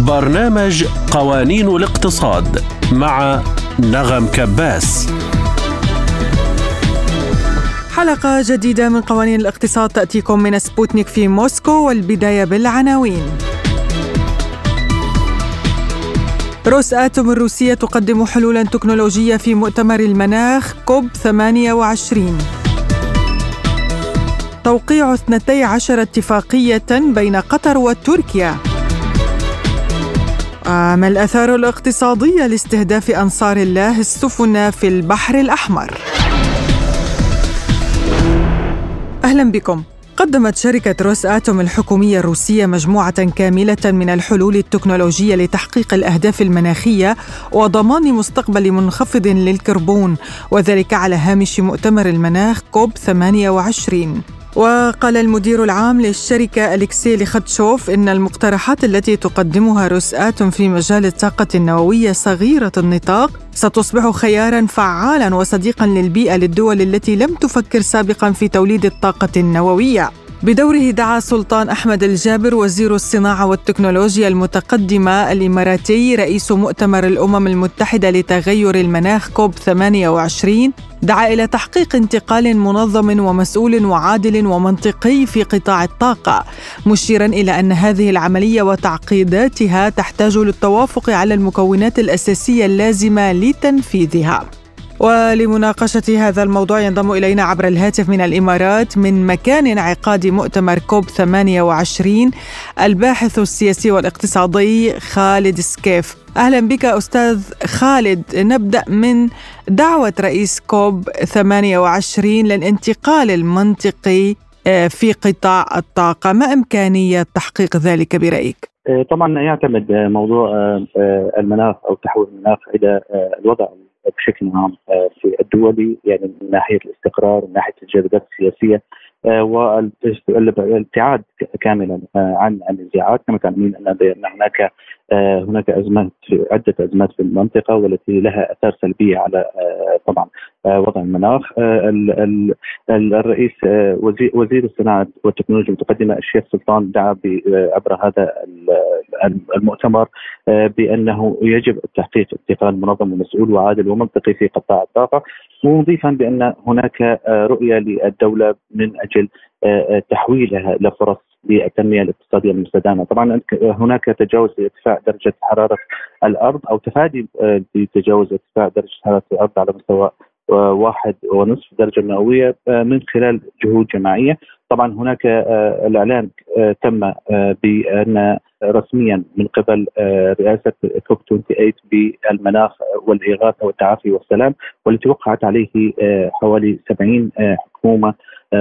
برنامج قوانين الاقتصاد مع نغم كباس. حلقة جديدة من قوانين الاقتصاد تأتيكم من سبوتنيك في موسكو، والبداية بالعناوين. روساتوم الروسية تقدم حلولا تكنولوجية في مؤتمر المناخ كوب 28. توقيع 12 اتفاقية بين قطر وتركيا. ما الآثار الاقتصادية لاستهداف أنصار الله السفن في البحر الأحمر؟ أهلا بكم. قدمت شركة روساتوم الحكومية الروسية مجموعة كاملة من الحلول التكنولوجية لتحقيق الأهداف المناخية وضمان مستقبل منخفض للكربون، وذلك على هامش مؤتمر المناخ كوب 28. وقال المدير العام للشركة أليكسي لخاتشوف إن المقترحات التي تقدمها روساتوم في مجال الطاقة النووية صغيرة النطاق ستصبح خياراً فعالاً وصديقاً للبيئة للدول التي لم تفكر سابقاً في توليد الطاقة النووية. بدوره دعا سلطان أحمد الجابر وزير الصناعة والتكنولوجيا المتقدمة الإماراتي رئيس مؤتمر الأمم المتحدة لتغير المناخ كوب 28، دعا إلى تحقيق انتقال منظم ومسؤول وعادل ومنطقي في قطاع الطاقة، مشيراً إلى أن هذه العملية وتعقيداتها تحتاج للتوافق على المكونات الأساسية اللازمة لتنفيذها. ولمناقشة هذا الموضوع ينضم إلينا عبر الهاتف من الإمارات من مكان انعقاد مؤتمر كوب 28 الباحث السياسي والاقتصادي خالد سكيف. أهلا بك أستاذ خالد. نبدأ من دعوة رئيس كوب 28 للانتقال المنطقي في قطاع الطاقة، ما إمكانية تحقيق ذلك برأيك؟ طبعا يعتمد موضوع المناخ أو تحويل المناخ إلى الوضع بشكل عام في الدولي، يعني من ناحية الاستقرار، من ناحية الجاذبيات السياسية والابتعاد كاملا عن النزاعات. كما تعلمين أن هناك أزمات، عدة أزمات في المنطقة والتي لها آثار سلبية على طبعا وضع المناخ. الرئيس وزير الصناعة والتكنولوجيا المتقدمة الشيخ سلطان دعا عبر هذا المؤتمر بأنه يجب تحقيق انتقال منظم ومسؤول وعادل ومنطقي في قطاع الطاقة، مضيفا بأن هناك رؤية للدولة من أجل تحويلها إلى فرص للتنمية الاقتصادية المستدامة. طبعا هناك تجاوز لارتفاع درجة حرارة الأرض أو تفادي بتجاوز ارتفاع درجة حرارة الأرض على مستوى 1.5 درجة مئوية من خلال جهود جماعية. طبعا هناك الإعلان تم بأن رسميا من قبل رئاسة كوب 28 بالمناخ والإغاثة والتعافي والسلام، والتي وقعت عليه حوالي 70 حكومة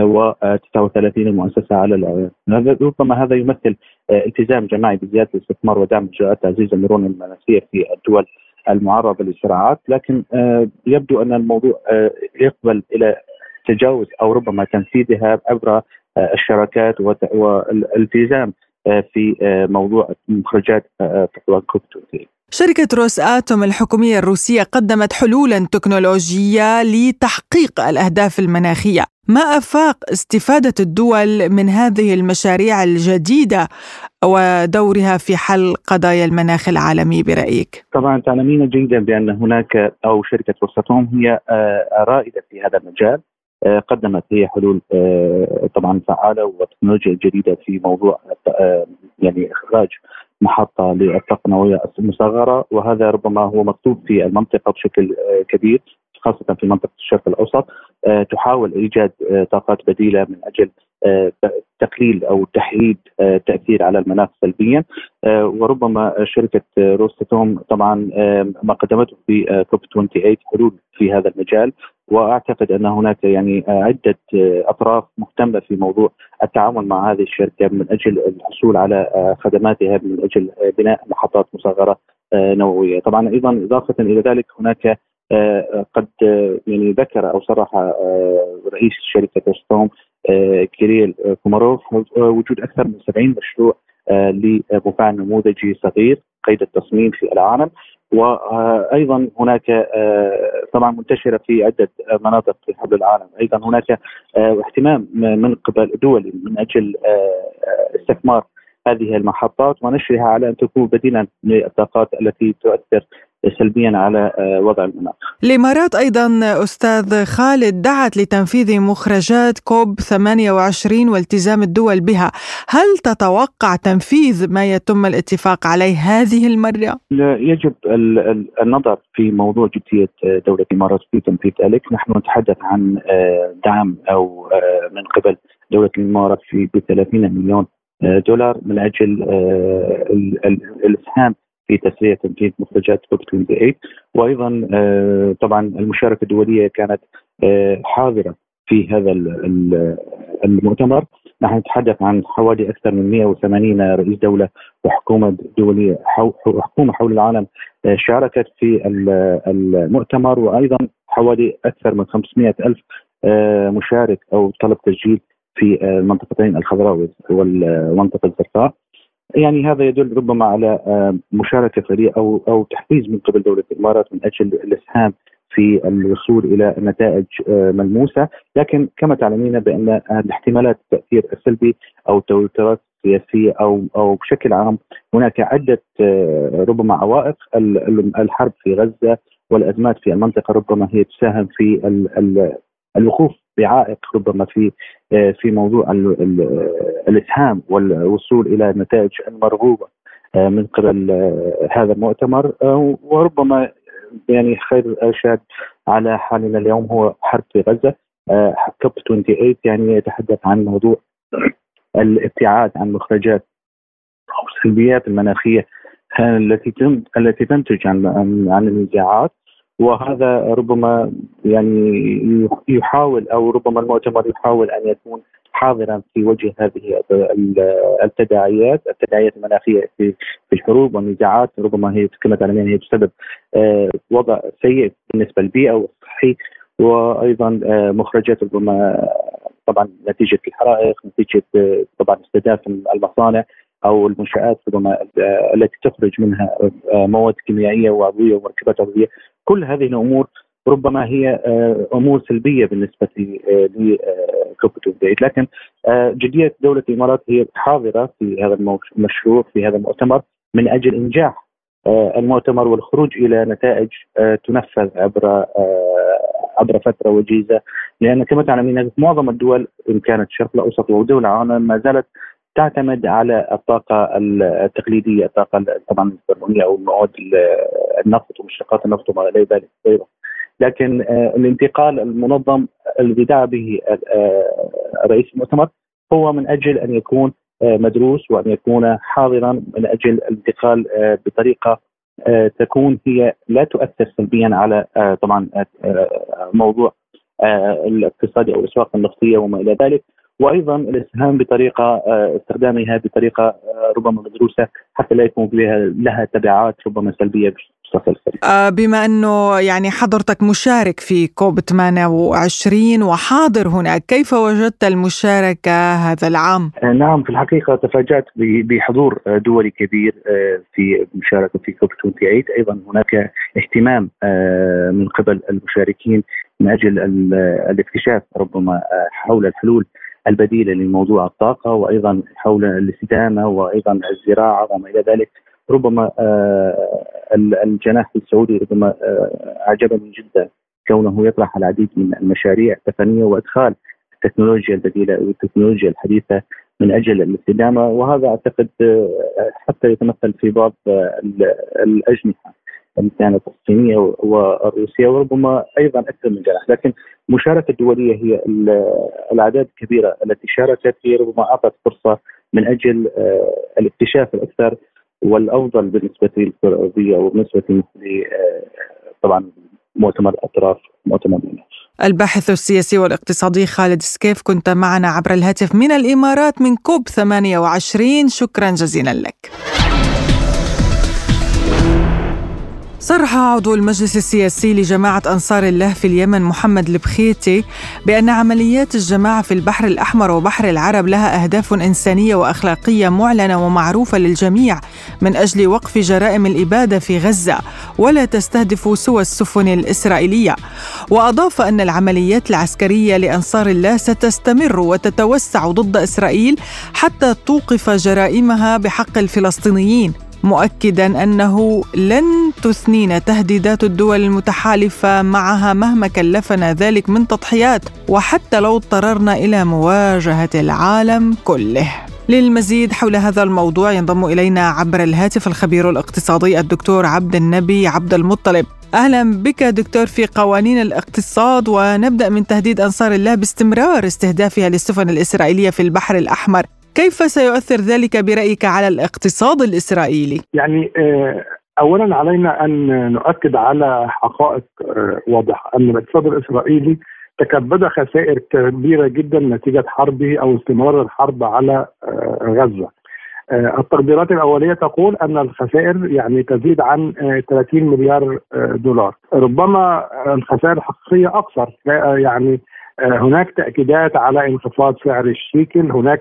و39 مؤسسة على الإعلان. ربما هذا يمثل التزام جماعي بزيادة الاستثمار ودعم إجراءات تعزيز المرونة المناخية في الدول المعرضة للصراعات، لكن يبدو أن الموضوع يقبل إلى تجاوز أو ربما تنفيذها عبر الشراكات والالتزام في موضوع مخرجات كوب 28. شركة روساتوم الحكومية الروسية قدمت حلولا تكنولوجية لتحقيق الأهداف المناخية. ما أفاق استفادة الدول من هذه المشاريع الجديدة ودورها في حل قضايا المناخ العالمي برأيك؟ طبعا تعلمين جيدا بأن هناك أو شركة روساتوم هي رائدة في هذا المجال، قدمت هي حلول طبعا فعالة وتكنولوجيا جديدة في موضوع يعني إخراج محطة للطاقة النووية المصغرة، وهذا ربما هو مطلوب في المنطقة بشكل كبير، خاصة في منطقة الشرق الأوسط. تحاول إيجاد طاقات بديلة من أجل تقليل أو تحييد تأثير على المناخ سلبيا. وربما شركة روساتوم طبعا ما قدمته في كوب 28 حلول في هذا المجال، وأعتقد أن هناك يعني عدة أطراف مهتمة في موضوع التعاون مع هذه الشركة من أجل الحصول على خدماتها من أجل بناء محطات مصغرة نووية. طبعا أيضا إضافة إلى ذلك هناك قد يعني ذكر أو صرح رئيس شركة روساتوم كيريل كوماروف وجود أكثر من 70 مشروع لمفاعل نموذجي صغير قيد التصميم في العالم. وأيضا هناك طبعا منتشرة في عدة مناطق في حول العالم. أيضا هناك اهتمام من قبل دول من أجل استثمار هذه المحطات ونشرها على أن تكون بديلا للطاقات التي تؤثر سلبيا على وضع المناخ. الإمارات أيضا أستاذ خالد دعت لتنفيذ مخرجات كوب 28 والتزام الدول بها. هل تتوقع تنفيذ ما يتم الاتفاق عليه هذه المرة؟ يجب النظر في موضوع جدية دولة الإمارات في تنفيذ ذلك. نحن نتحدث عن دعم أو من قبل دولة الإمارات ب 30 مليون دولار من أجل الإسهام في تسريع تنفيذ مخرجات كوب 28. وأيضا طبعا المشاركة الدولية كانت حاضرة في هذا المؤتمر. نحن نتحدث عن حوالي أكثر من 180 رئيس دولة وحكومة دولية وحكومة حول العالم شاركت في المؤتمر، وأيضا حوالي أكثر من 500 ألف مشارك أو طلب تسجيل في المنطقتين الخضراء والمنطقة الزرقاء. يعني هذا يدل ربما على مشاركة فريق أو تحفيز من قبل دولة الإمارات من أجل الإسهام في الوصول إلى نتائج ملموسة. لكن كما تعلمين بأن احتمالات التأثير السلبي أو التوترات السياسية أو بشكل عام هناك عدة ربما عوائق. الحرب في غزة والأزمات في المنطقة ربما هي تساهم في الوقوف بعائق ربما في موضوع الإسهام والوصول إلى نتائج المرغوبة من قبل هذا المؤتمر. وربما يعني خير إرشاد على حالنا اليوم هو حرب في غزة. كوب 28 يعني يتحدث عن موضوع الابتعاد عن مخرجات أو السلبيات المناخية التي تنتج عن النزاعات. وهذا ربما يعني يحاول أو ربما المؤتمر يحاول أن يكون حاضرا في وجه هذه التداعيات المناخية في الحروب والنزاعات. ربما هي كما تعلمين هي تسبب وضع سيء بالنسبة للبيئة والصحي، وأيضا مخرجات ربما طبعا نتيجة الحرائق، نتيجة طبعا استهداف المصانع أو المنشآت ربما التي تخرج منها مواد كيميائية وعضوية ومركبات عضوية. كل هذه الأمور ربما هي أمور سلبية بالنسبة لكوب 28. لكن جدية دولة الإمارات هي حاضرة في هذا المشروع في هذا المؤتمر من أجل إنجاح المؤتمر والخروج إلى نتائج تنفذ عبر فترة وجيزة. لأن كما تعلمين معظم الدول إن كانت الشرق الأوسط ودول العالم ما زالت تعتمد على الطاقة التقليدية، الطاقة طبعا الكربونية أو مواد النفط ومشتقات النفط وما إلى ذلك. لكن الانتقال المنظم الذي دعا به رئيس المؤتمر هو من أجل أن يكون مدروس وأن يكون حاضرا من أجل الانتقال بطريقة تكون هي لا تؤثر سلبيا على طبعا موضوع الاقتصادي أو الأسواق النفطية وما إلى ذلك، وأيضا الإسهام بطريقة استخدامها بطريقة ربما مدروسة حتى لا يكون لها تبعات ربما سلبية بشكل سريع. بما أنه يعني حضرتك مشارك في كوب 28 وحاضر هناك، كيف وجدت المشاركة هذا العام؟ نعم، في الحقيقة تفاجأت بحضور دولي كبير في المشاركة في كوب 28. أيضا هناك اهتمام من قبل المشاركين من أجل الاكتشاف ربما حول الحلول البديلة لموضوع الطاقة، وأيضا حول الاستدامة وأيضا الزراعة وما إلى ذلك. ربما الجناح السعودي ربما أعجبني جدا كونه يطرح العديد من المشاريع التقنية وإدخال التكنولوجيا البديلة والتكنولوجيا الحديثة من أجل الاستدامة، وهذا أعتقد حتى يتمثل في بعض الأجنحة كانت الصينية والروسية وربما أيضا أكثر من جناح. لكن المشاركة الدولية هي الأعداد الكبيرة التي شاركت هي ربما أعطت فرصة من أجل الاكتشاف الأكثر والأفضل بالنسبة للكرة الأرضية وبالنسبة طبعا مؤتمر الأطراف مؤتمر المناخ. الباحث السياسي والاقتصادي خالد سكيف كنت معنا عبر الهاتف من الإمارات من كوب 28. شكرا جزيلا لك. صرح عضو المجلس السياسي لجماعة أنصار الله في اليمن محمد البخيتي بأن عمليات الجماعة في البحر الأحمر وبحر العرب لها أهداف إنسانية وأخلاقية معلنة ومعروفة للجميع من أجل وقف جرائم الإبادة في غزة، ولا تستهدف سوى السفن الإسرائيلية. وأضاف أن العمليات العسكرية لأنصار الله ستستمر وتتوسع ضد إسرائيل حتى توقف جرائمها بحق الفلسطينيين، مؤكداً أنه لن تثنينا تهديدات الدول المتحالفة معها مهما كلفنا ذلك من تضحيات، وحتى لو اضطررنا إلى مواجهة العالم كله. للمزيد حول هذا الموضوع ينضم إلينا عبر الهاتف الخبير الاقتصادي الدكتور عبد النبي عبد المطلب. أهلا بك دكتور في قوانين الاقتصاد، ونبدأ من تهديد أنصار الله باستمرار استهدافها للسفن الإسرائيلية في البحر الأحمر. كيف سيؤثر ذلك برأيك على الاقتصاد الإسرائيلي؟ يعني أولا علينا أن نؤكد على حقائق واضحة أن الاقتصاد الإسرائيلي تكبد خسائر كبيرة جدا نتيجة حربه أو استمرار الحرب على غزة. التقديرات الأولية تقول أن الخسائر يعني تزيد عن 30 مليار دولار، ربما الخسائر الحقيقية أكثر. يعني هناك تأكيدات على انخفاض سعر الشيكل، هناك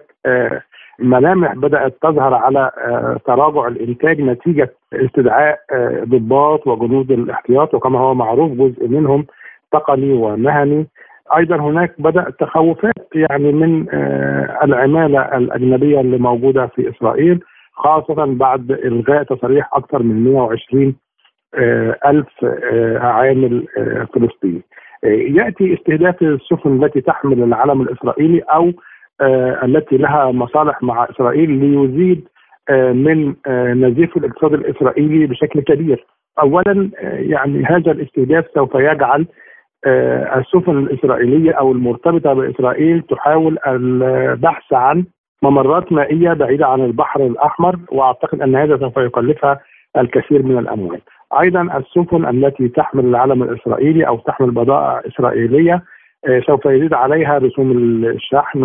ملامح بدأت تظهر على تراجع الإنتاج نتيجة استدعاء ضباط وجنود الاحتياط، وكما هو معروف جزء منهم تقني ومهني. أيضا هناك بدأت تخوفات يعني من العمالة الأجنبية اللي موجودة في إسرائيل، خاصة بعد إلغاء تصاريح أكثر من 120 ألف عامل فلسطيني. يأتي استهداف السفن التي تحمل العلم الإسرائيلي أو التي لها مصالح مع إسرائيل ليزيد من نزيف الاقتصاد الإسرائيلي بشكل كبير. أولا يعني هذا الاستهداف سوف يجعل السفن الإسرائيلية أو المرتبطة بإسرائيل تحاول البحث عن ممرات مائية بعيدة عن البحر الأحمر، وأعتقد أن هذا سوف يكلفها الكثير من الأموال. أيضا السفن التي تحمل العلم الإسرائيلي أو تحمل بضائع إسرائيلية سوف يزيد عليها رسوم الشحن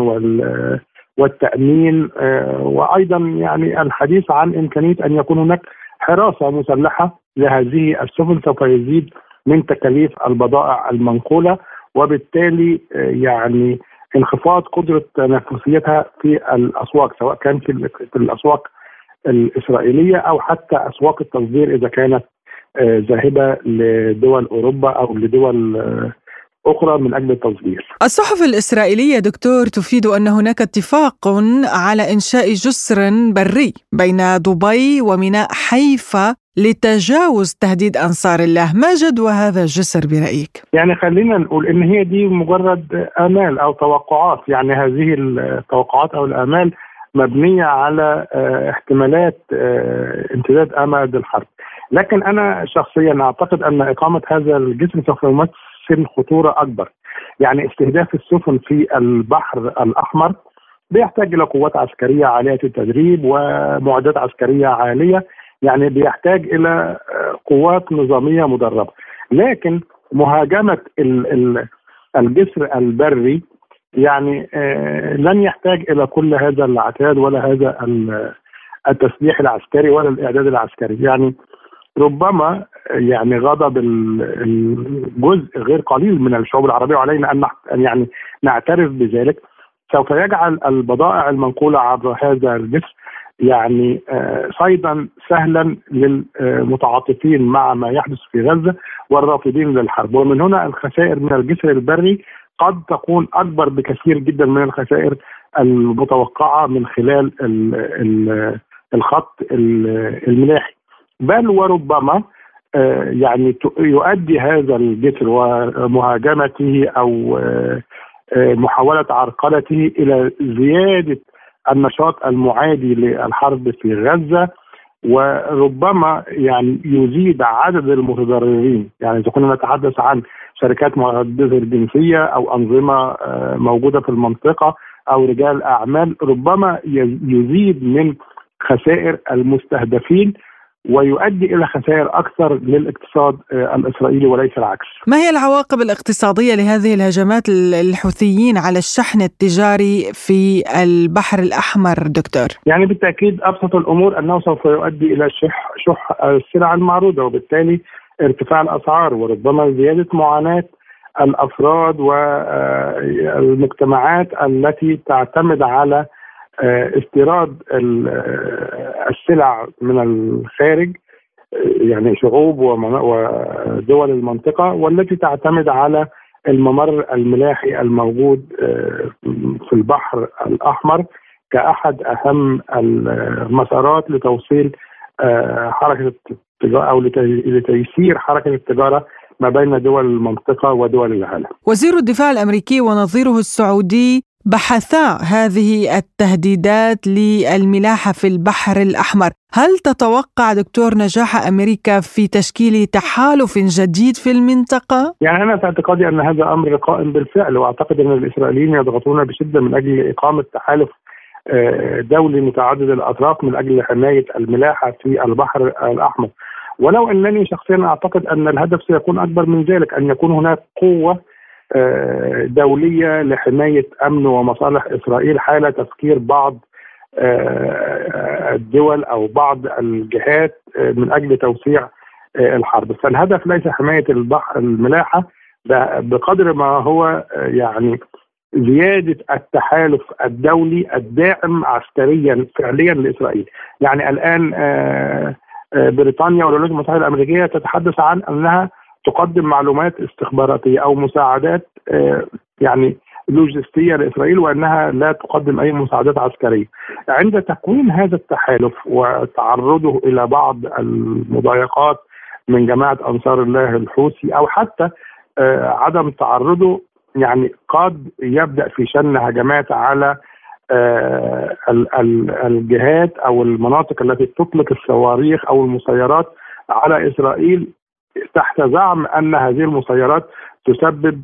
والتأمين، وأيضا يعني الحديث عن إمكانية أن يكون هناك حراسة مسلحة لهذه السفن سوف يزيد من تكاليف البضائع المنقولة، وبالتالي يعني انخفاض قدرة تنافسيتها في الأسواق، سواء كان في الأسواق الإسرائيلية أو حتى أسواق التصدير إذا كانت ذاهبة لدول أوروبا أو لدول أخرى من أجل التصدير. الصحف الإسرائيلية دكتور تفيد أن هناك اتفاق على إنشاء جسر بري بين دبي وميناء حيفا لتجاوز تهديد أنصار الله. ما جدوى هذا الجسر برأيك؟ يعني خلينا نقول إن هي دي مجرد آمال أو توقعات، يعني هذه التوقعات أو الآمال مبنية على احتمالات امتداد أمد الحرب. لكن أنا شخصيا أعتقد أن إقامة هذا الجسر سوف يمثل خطورة أكبر. يعني استهداف السفن في البحر الأحمر بيحتاج إلى قوات عسكرية عالية التدريب ومعدات عسكرية عالية، يعني بيحتاج إلى قوات نظامية مدربة. لكن مهاجمة الجسر البري يعني لن يحتاج إلى كل هذا العتاد ولا هذا التسليح العسكري ولا الإعداد العسكري. يعني ربما يعني غضب الجزء غير قليل من الشعوب العربية، وعلينا أن يعني نعترف بذلك، سوف يجعل البضائع المنقولة عبر هذا الجسر يعني صيدا سهلا للمتعاطفين مع ما يحدث في غزة والرافضين للحرب. ومن هنا الخسائر من الجسر البري قد تكون أكبر بكثير جدا من الخسائر المتوقعة من خلال الخط الملاحي، بل وربما يعني يؤدي هذا الجسر ومهاجمته أو محاولة عرقلته إلى زيادة النشاط المعادي للحرب في غزة، وربما يعني يزيد عدد المتضررين. يعني إذا كنا نتحدث عن شركات معدة الجنسية أو أنظمة موجودة في المنطقة أو رجال أعمال، ربما يزيد من خسائر المستهدفين ويؤدي إلى خسائر أكثر للاقتصاد الإسرائيلي وليس العكس. ما هي العواقب الاقتصادية لهذه الهجمات الحوثيين على الشحن التجاري في البحر الأحمر دكتور؟ يعني بالتأكيد أبسط الأمور أنه سوف يؤدي إلى شح السلع المعروضة، وبالتالي ارتفاع الأسعار وربما زيادة معاناة الأفراد والمجتمعات التي تعتمد على استيراد السلع من الخارج، يعني شعوب ودول المنطقة، والتي تعتمد على الممر الملاحي الموجود في البحر الأحمر كأحد أهم المسارات لتوصيل حركة التجارة أو لتيسير حركة التجارة ما بين دول المنطقة ودول العالم. وزير الدفاع الأمريكي ونظيره السعودي بحثا هذه التهديدات للملاحة في البحر الأحمر. هل تتوقع دكتور نجاح أمريكا في تشكيل تحالف جديد في المنطقة؟ يعني أنا في اعتقادي أن هذا أمر قائم بالفعل، وأعتقد أن الإسرائيليين يضغطون بشدة من أجل إقامة تحالف دولي متعدد الأطراف من أجل حماية الملاحة في البحر الأحمر، ولو أنني شخصيا أعتقد أن الهدف سيكون أكبر من ذلك، أن يكون هناك قوة دولية لحماية أمن ومصالح إسرائيل حال تفكير بعض الدول أو بعض الجهات من أجل توسيع الحرب. فالهدف ليس حماية الملاحة بقدر ما هو يعني زيادة التحالف الدولي الداعم عسكريا فعليا لإسرائيل. يعني الآن بريطانيا والولايات المتحدة الأمريكية تتحدث عن أنها تقدم معلومات استخباراتية أو مساعدات يعني لوجستية لإسرائيل، وأنها لا تقدم أي مساعدات عسكرية. عند تكوين هذا التحالف وتعرضه إلى بعض المضايقات من جماعة أنصار الله الحوثي أو حتى عدم تعرضه، يعني قد يبدأ في شن هجمات على الجهات أو المناطق التي تطلق الصواريخ أو المسيرات على إسرائيل تحت زعم أن هذه المسيرات تسبب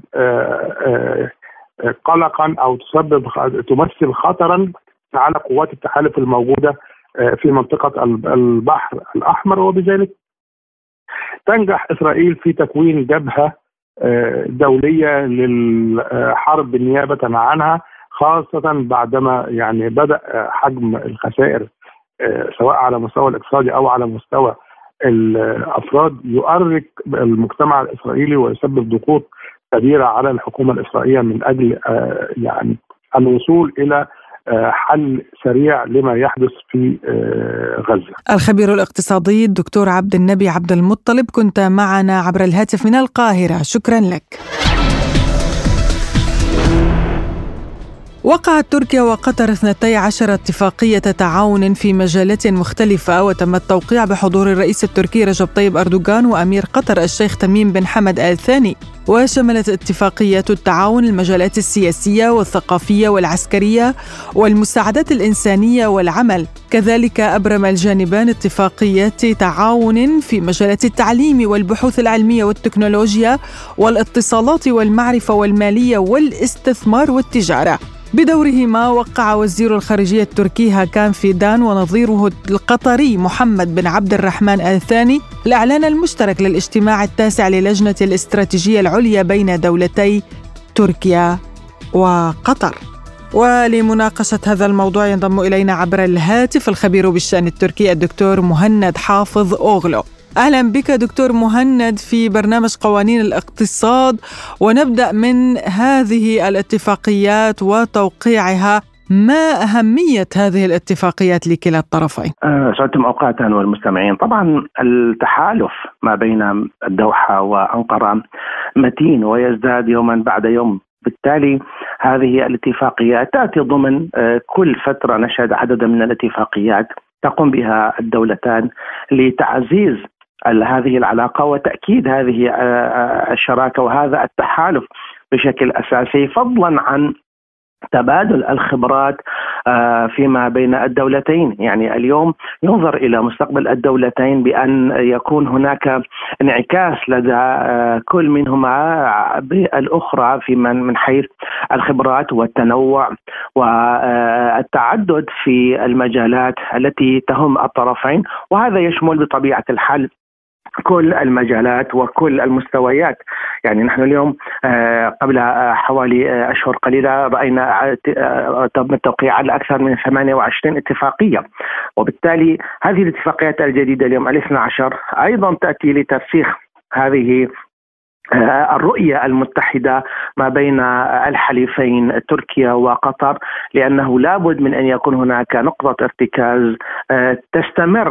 قلقا أو تمثل خطرا على قوات التحالف الموجودة في منطقة البحر الأحمر، وبذلك تنجح إسرائيل في تكوين جبهة دولية للحرب نيابة عنها، خاصة بعدما يعني بدأ حجم الخسائر سواء على مستوى الاقتصادي أو على مستوى الأفراد يؤرق المجتمع الإسرائيلي ويسبب ضغوط كبيرة على الحكومة الإسرائيلية من أجل يعني الوصول إلى حل سريع لما يحدث في غزة. الخبير الاقتصادي الدكتور عبد النبي عبد المطلب، كنت معنا عبر الهاتف من القاهرة، شكرا لك. وقعت تركيا وقطر 12 اتفاقية تعاون في مجالات مختلفة، وتم التوقيع بحضور الرئيس التركي رجب طيب أردوغان وأمير قطر الشيخ تميم بن حمد آل ثاني. وشملت اتفاقيات التعاون المجالات السياسية والثقافية والعسكرية والمساعدات الإنسانية والعمل. كذلك أبرم الجانبان اتفاقيات تعاون في مجالات التعليم والبحوث العلمية والتكنولوجيا والاتصالات والمعرفة والمالية والاستثمار والتجارة. بدورهما وقع وزير الخارجية التركي هاكان فيدان ونظيره القطري محمد بن عبد الرحمن آل ثاني الإعلان المشترك للاجتماع التاسع للجنة الاستراتيجية العليا بين دولتي تركيا وقطر. ولمناقشة هذا الموضوع ينضم إلينا عبر الهاتف الخبير بالشأن التركي الدكتور مهند حافظ أوغلو. أهلا بك دكتور مهند في برنامج قوانين الاقتصاد، ونبدأ من هذه الاتفاقيات وتوقيعها. ما أهمية هذه الاتفاقيات لكلا الطرفين؟ سعدتم أوقاتا والمستمعين. طبعا التحالف ما بين الدوحة وأنقرة متين ويزداد يوما بعد يوم، بالتالي هذه الاتفاقيات تأتي ضمن كل فترة نشهد عددا من الاتفاقيات تقوم بها الدولتان لتعزيز هذه العلاقة وتأكيد هذه الشراكة وهذا التحالف بشكل أساسي، فضلا عن تبادل الخبرات فيما بين الدولتين. يعني اليوم ينظر إلى مستقبل الدولتين بأن يكون هناك انعكاس لدى كل منهما بالأخرى في من حيث الخبرات والتنوع والتعدد في المجالات التي تهم الطرفين، وهذا يشمل بطبيعة الحال كل المجالات وكل المستويات. يعني نحن اليوم قبل حوالي أشهر قليلة رأينا تم التوقيع على أكثر من 28 اتفاقية، وبالتالي هذه الاتفاقيات الجديدة اليوم 12 أيضا تأتي لترسيخ هذه الرؤية المتحدة ما بين الحليفين تركيا وقطر، لأنه لابد من أن يكون هناك نقطة ارتكاز تستمر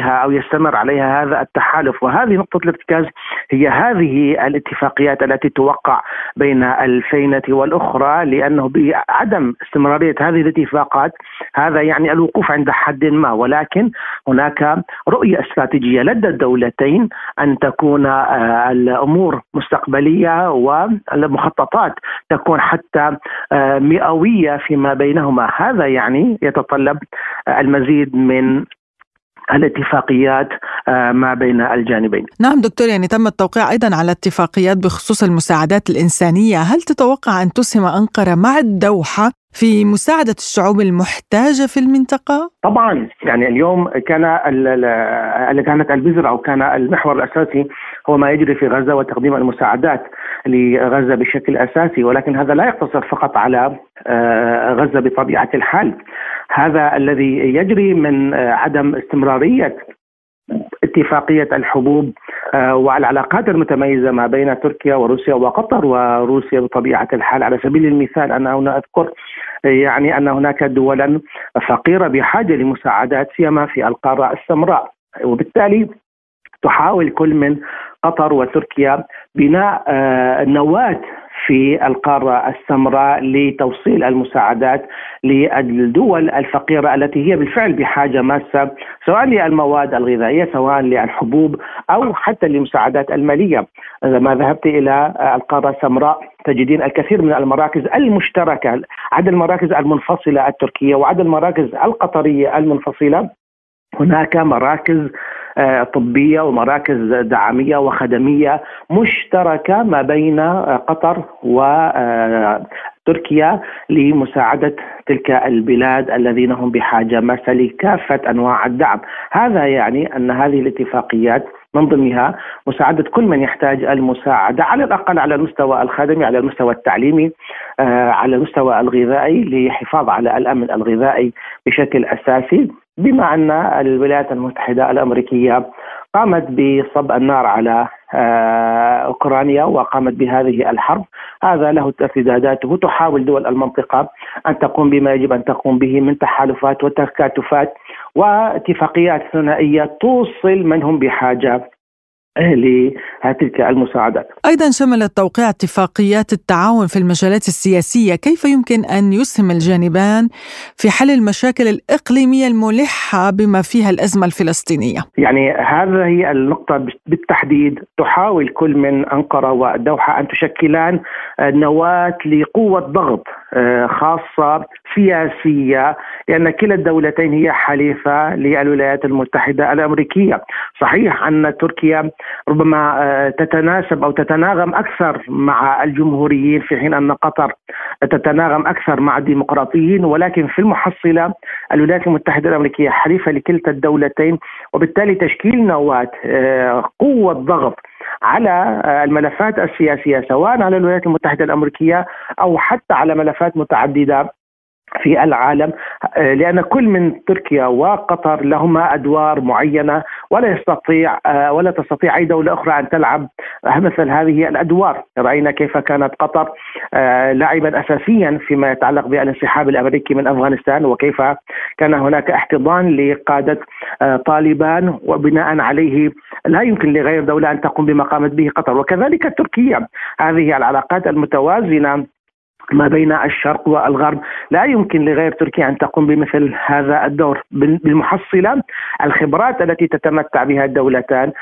عليها هذا التحالف. وهذه نقطة الارتكاز هي هذه الاتفاقيات التي توقع بين الفينة والأخرى، لأنه بعدم استمرارية هذه الاتفاقات هذا يعني الوقوف عند حد ما، ولكن هناك رؤية استراتيجية لدى الدولتين أن تكون الأمور مستقبلية والمخططات تكون حتى مئوية فيما بينهما. هذا يعني يتطلب المزيد من الاتفاقيات ما بين الجانبين. نعم دكتور، يعني تم التوقيع أيضا على اتفاقيات بخصوص المساعدات الإنسانية. هل تتوقع أن تسهم أنقرة مع الدوحة في مساعدة الشعوب المحتاجة في المنطقة؟ طبعا، يعني اليوم كانت البذرة أو كان المحور الأساسي هو ما يجري في غزة وتقديم المساعدات لغزة بشكل أساسي، ولكن هذا لا يقتصر فقط على غزة بطبيعة الحال. هذا الذي يجري من عدم استمرارية اتفاقية الحبوب والعلاقات المتميزة ما بين تركيا وروسيا وقطر وروسيا بطبيعة الحال. على سبيل المثال أنا هنا أذكر يعني أن هناك دولا فقيرة بحاجة لمساعدات سيما في القارة السمراء، وبالتالي تحاول كل من قطر وتركيا بناء نواة في القارة السمراء لتوصيل المساعدات للدول الفقيرة التي هي بالفعل بحاجة ماسة سواء للمواد الغذائية سواء للحبوب أو حتى للمساعدات المالية. لما ذهبت إلى القارة السمراء تجدين الكثير من المراكز المشتركة، عدد المراكز المنفصلة التركية وعدد المراكز القطرية المنفصلة. هناك مراكز طبية ومراكز دعمية وخدمية مشتركة ما بين قطر وتركيا لمساعدة تلك البلاد الذين هم بحاجة ماسة لكافة أنواع الدعم. هذا يعني أن هذه الاتفاقيات من ضمنها مساعدة كل من يحتاج المساعدة على الأقل على المستوى الخدمي، على المستوى التعليمي، على المستوى الغذائي للحفاظ على الأمن الغذائي بشكل أساسي، بما أن الولايات المتحدة الأمريكية قامت بصب النار على أوكرانيا وقامت بهذه الحرب. هذا له ارتداداته. تحاول دول المنطقة أن تقوم بما يجب أن تقوم به من تحالفات وتكاتفات واتفاقيات ثنائية توصل من هم بحاجة لتلك المساعدات. أيضا شملت توقيع اتفاقيات التعاون في المجالات السياسية. كيف يمكن أن يسهم الجانبان في حل المشاكل الإقليمية الملحة بما فيها الأزمة الفلسطينية؟ يعني هذه هي النقطة بالتحديد. تحاول كل من أنقرة والدوحة أن تشكلان نواة لقوة ضغط خاصة سياسية، لأن كلا الدولتين هي حليفة للولايات المتحدة الأمريكية. صحيح أن تركيا ربما تتناسب أو تتناغم أكثر مع الجمهوريين في حين أن قطر تتناغم أكثر مع الديمقراطيين، ولكن في المحصلة الولايات المتحدة الأمريكية حليفة لكلتا الدولتين، وبالتالي تشكيل نواة قوة ضغط على الملفات السياسية سواء على الولايات المتحدة الأمريكية أو حتى على ملفات متعددة في العالم، لأن كل من تركيا وقطر لهما أدوار معينة ولا تستطيع أي دولة أخرى أن تلعب مثل هذه الأدوار. رأينا كيف كانت قطر لاعبا أساسيا فيما يتعلق بالانسحاب الأمريكي من أفغانستان، وكيف كان هناك احتضان لقادة طالبان وبناء عليه لا يمكن لغير دولة أن تقوم بما قامت به قطر. وكذلك تركيا، هذه العلاقات المتوازنة ما بين الشرق والغرب لا يمكن لغير تركيا أن تقوم بمثل هذا الدور. بالمحصلة الخبرات التي تتمتع بها الدولتان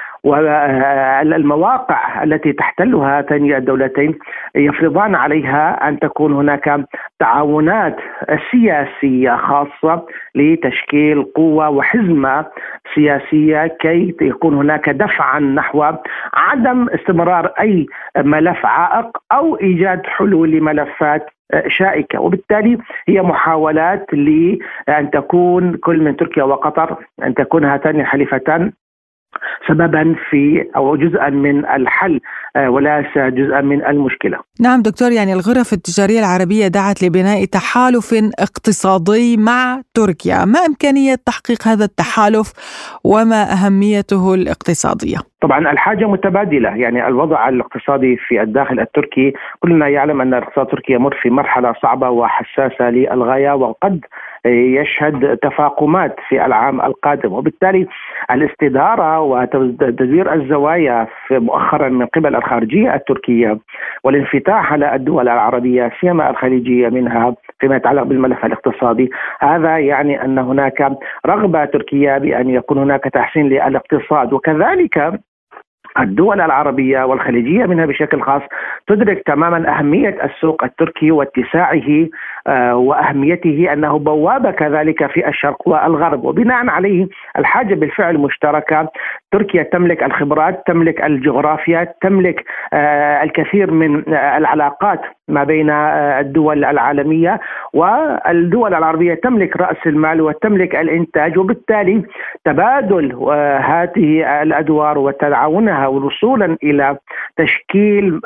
والمواقع التي تحتلها هاتين الدولتين يفرضان عليها أن تكون هناك تعاونات سياسية خاصة لتشكيل قوة وحزمة سياسية كي يكون هناك دفعا نحو عدم استمرار أي ملف عائق أو إيجاد حلول لملفات شائكة. وبالتالي هي محاولات لأن تكون كل من تركيا وقطر أن تكون هاتان الحليفتان سببا في أو جزءا من الحل وليس جزءا من المشكلة. نعم دكتور، يعني الغرف التجارية العربية دعت لبناء تحالف اقتصادي مع تركيا، ما إمكانية تحقيق هذا التحالف وما أهميته الاقتصادية؟ طبعا الحاجة متبادلة، يعني الوضع الاقتصادي في الداخل التركي كلنا يعلم أن الاقتصاد التركي يمر في مرحلة صعبة وحساسة للغاية، وقد يشهد تفاقمات في العام القادم، وبالتالي الاستدارة وتدبير الزوايا مؤخرا من قبل الخارجية التركية والانفتاح على الدول العربية سيما الخليجية منها فيما يتعلق بالملف الاقتصادي، هذا يعني أن هناك رغبة تركية بأن يكون هناك تحسين للاقتصاد، وكذلك الدول العربية والخليجية منها بشكل خاص تدرك تماما أهمية السوق التركي واتساعه وأهميته أنه بوابة كذلك في الشرق والغرب، وبناء عليه الحاجة بالفعل مشتركة. تركيا تملك الخبرات، تملك الجغرافيا، تملك الكثير من العلاقات ما بين الدول العالمية، والدول العربية تملك رأس المال وتملك الإنتاج، وبالتالي تبادل هذه الأدوار وتعاونها وصولا إلى تشكيل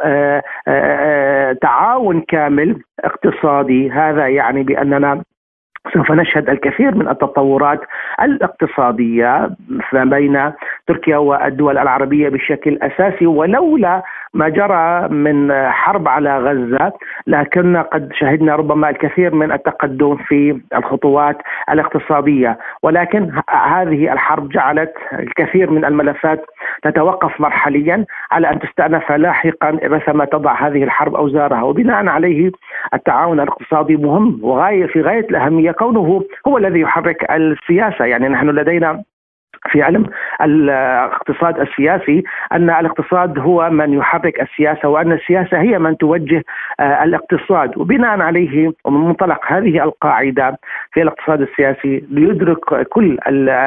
تعاون كامل اقتصادي، هذا يعني بأننا سوف نشهد الكثير من التطورات الاقتصادية بين تركيا والدول العربية بشكل أساسي، ولولا ما جرى من حرب على غزة لكن قد شهدنا ربما الكثير من التقدم في الخطوات الاقتصادية، ولكن هذه الحرب جعلت الكثير من الملفات تتوقف مرحليا على أن تستأنف لاحقا مثلما تضع هذه الحرب أوزارها، وبناء عليه التعاون الاقتصادي مهم وغاية في غاية الأهمية كونه هو الذي يحرك السياسة. يعني نحن لدينا في علم الاقتصاد السياسي أن الاقتصاد هو من يحرك السياسة، وأن السياسة هي من توجه الاقتصاد، وبناء عليه ومن منطلق هذه القاعدة في الاقتصاد السياسي ليدرك كل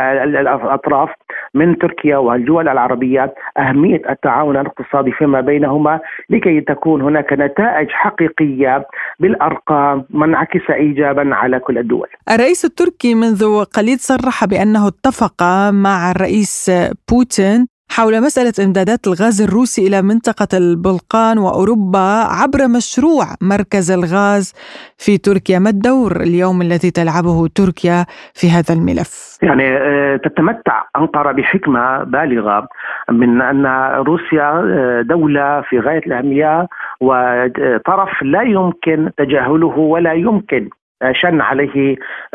الأطراف من تركيا والدول العربية أهمية التعاون الاقتصادي فيما بينهما لكي تكون هناك نتائج حقيقية بالأرقام منعكسة إيجابا على كل الدول. الرئيس التركي منذ قليل صرح بأنه اتفق مع الرئيس بوتين حول مسألة إمدادات الغاز الروسي إلى منطقة البلقان وأوروبا عبر مشروع مركز الغاز في تركيا. ما الدور اليوم الذي تلعبه تركيا في هذا الملف؟ يعني تتمتع أنقرة بحكمة بالغة من أن روسيا دولة في غاية الأهمية وطرف لا يمكن تجاهله ولا يمكن شن عليه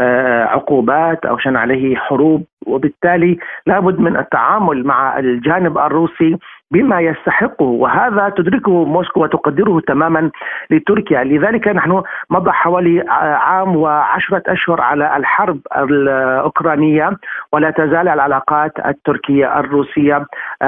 عقوبات أو شن عليه حروب، وبالتالي لابد من التعامل مع الجانب الروسي بما يستحقه، وهذا تدركه موسكو وتقدره تماما لتركيا. لذلك نحن مضى حوالي عام و10 أشهر على الحرب الأوكرانية، ولا تزال العلاقات التركية الروسية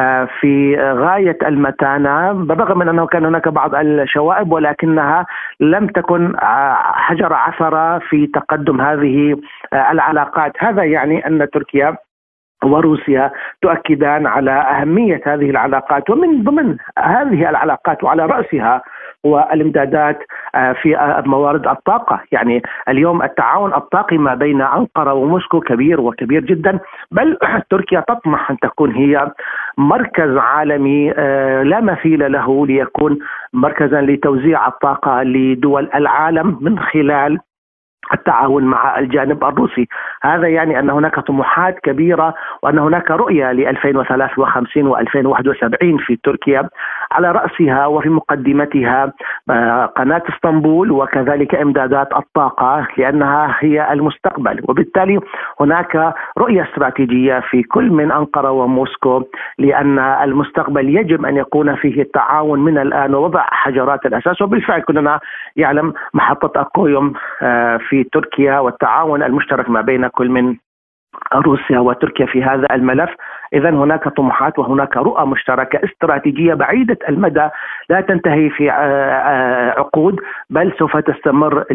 في غاية المتانة، بالرغم من أنه كان هناك بعض الشوائب ولكنها لم تكن حجر عثرة في تقدم هذه العلاقات. هذا يعني أن تركيا وروسيا تؤكدان على أهمية هذه العلاقات، ومن ضمن هذه العلاقات وعلى رأسها والامدادات في موارد الطاقة. يعني اليوم التعاون الطاقي ما بين أنقرة وموسكو كبير وكبير جدا، بل تركيا تطمح أن تكون هي مركز عالمي لا مثيل له ليكون مركزا لتوزيع الطاقة لدول العالم من خلال التعاون مع الجانب الروسي. هذا يعني أن هناك طموحات كبيرة وأن هناك رؤية ل 2053 و2071 في تركيا، على رأسها وفي مقدمتها قناة اسطنبول وكذلك إمدادات الطاقة لأنها هي المستقبل، وبالتالي هناك رؤية استراتيجية في كل من أنقرة وموسكو لأن المستقبل يجب أن يكون فيه التعاون من الآن ووضع حجرات الأساس. وبالفعل كلنا يعلم محطة أكويوم في تركيا والتعاون المشترك ما بين كل من روسيا وتركيا في هذا الملف. إذن هناك طموحات وهناك رؤى مشتركة استراتيجية بعيدة المدى لا تنتهي في عقود، بل سوف تستمر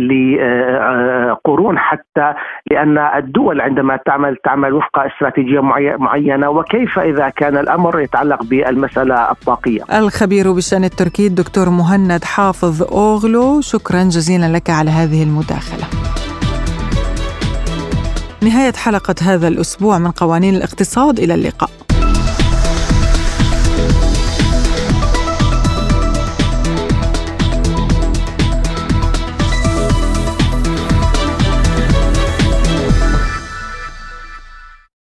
لقرون، حتى لأن الدول عندما تعمل وفق استراتيجية معينة، وكيف إذا كان الأمر يتعلق بالمسألة الطاقية. الخبير بالشأن التركي الدكتور مهند حافظ أوغلو، شكرا جزيلا لك على هذه المداخلة. نهاية حلقة هذا الأسبوع من قوانين الاقتصاد، إلى اللقاء.